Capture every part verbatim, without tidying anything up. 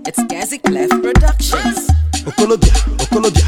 It's Gazi Clef Productions. Okolobia, Okolobia.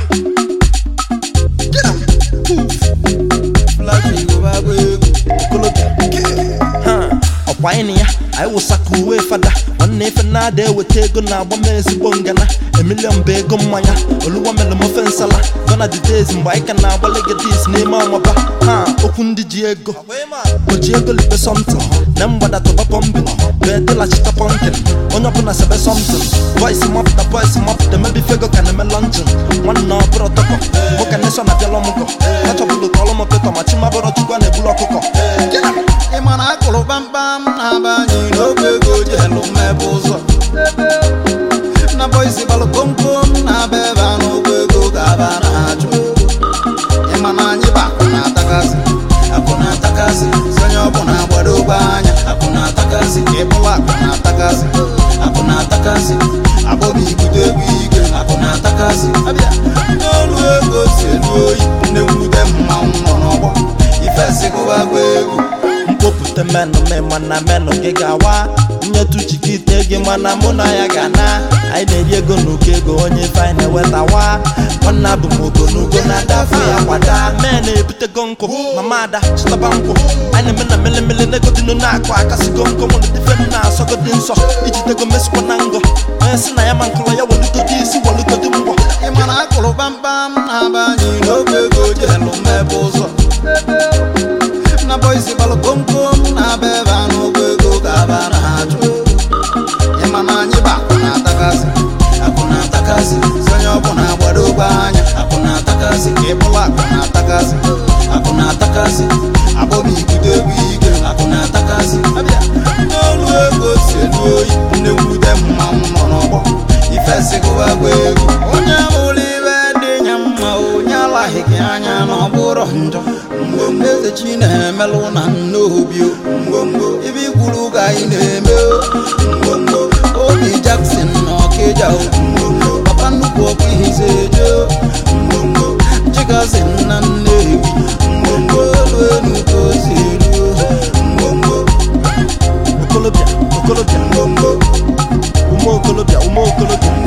Get up, move. Flash you over, Okolobia. Huh? Wine ya, I was a cool father. One if na de we take on a woman's bongana. A million bag on maya, Oluwamelo muffin sala. Gonna the days in bike and now look at this name on my back. Huh? Open the Diego. But Diego live something. Number that of a pumping. Better like a pumpkin. On up on a seven something. Voice him up, the voice him up, the maybe figure can a luncheon. One no protocol. What can this on a Yalomoco? Touch up the column of the Tomachima, but to go and a block. Get up! Imana kolo bam bam na banyi no be go jelo me bozo na boys balo kom kom na be ba no be go gaba na chu Imana nyi ba na takasi akuna takasi sanyo bona bodo banya akuna takasi ebola na takasi akuna takasi abobi gude wige akuna takasi abia no lu go se loyi ne mu dem ma no bo ifese go ba gwegu Put man no me mana me no gegawa Nye tu chikite ge mana muna ya gana I need ye go nuke go onye fine weta wa Wana bu mogo nugo na dafi ya wada Mene pute gonko, mamada, chita banko Aine mena mele mele nego dinu na kwa Kasi gonko mwana defem na sogo dinso Iji tego mesu kwa nango Mesi na ya mankula ya waluko disi waluko dimbo Imana kolo bam bam na banyi no be go jelo me bozo na boys balo kom kom na beba no go go gaba na chu Imana nyi ba na takasi akuna takasi sanyo bona bodo banya akuna takasi ebola akuna takasi akuna takasi abobi gude wige akuna takasi abia no lu ego se loyi ne wude mamma no bo ifese go agwego onya mulibe de nyamma onya la hiki anya no buro njo Ngombe chine melo na nobio ngombo ibi gulu ga ineme ngombo Obi Jackson no keja ngombo papa nuko kwihisejo ngombo jigazen na nebi ngombo lwenu ko siru ngombo Okolobia, Okolobia, ngombo Umo Okolobia, Umo Okolobia.